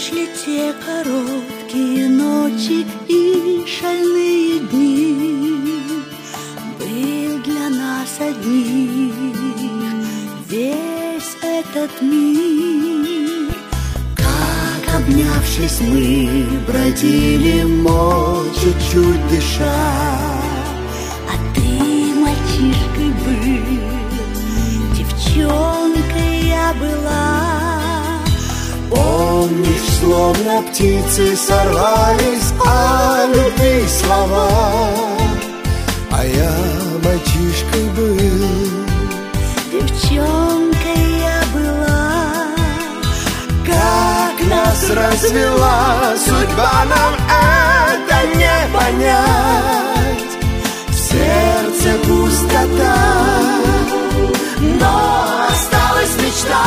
Помнишь ли те короткие ночи и шальные дни? Был для нас одних весь этот мир. Как, обнявшись, мы бродили молча, чуть дыша, а ты мальчишкой был, девчонкой я была. Помнишь, словно птицы сорвались о любви слова, а я мальчишкой был, девчонкой я была. Как нас развела судьба, нам это не понять. В сердце пустота, но осталась мечта.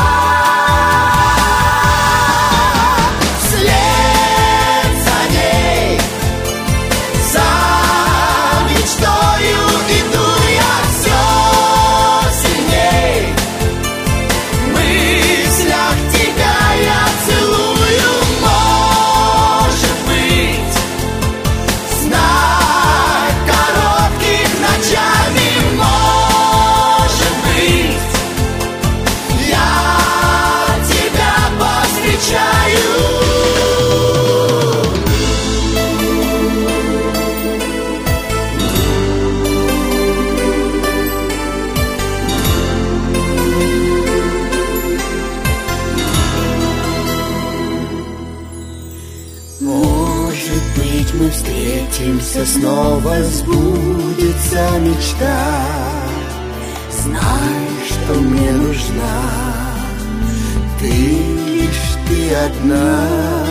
Мы встретимся снова, сбудется мечта. Знай, что мне нужна ты, лишь ты одна.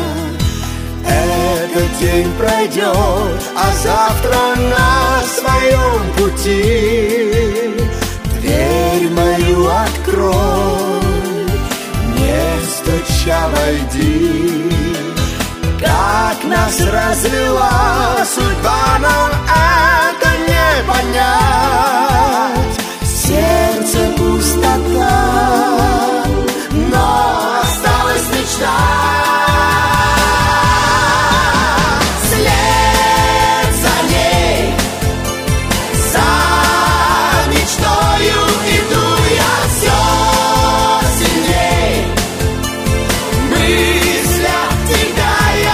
Этот день пройдет, а завтра на своем пути дверь мою открой, не стуча войди. Как нас развела судьба, нам это не понять. В сердце пустота, но осталась мечта. Вслед за ней, за мечтою иду я все сильней. В мыслях тебя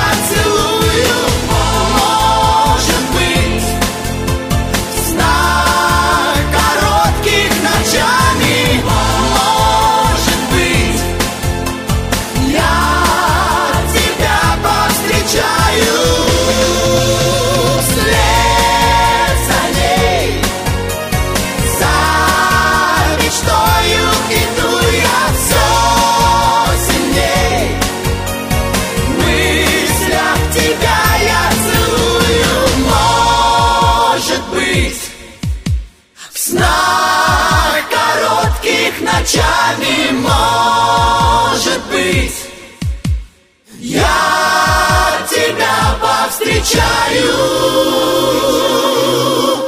ночами, может быть, я тебя повстречаю.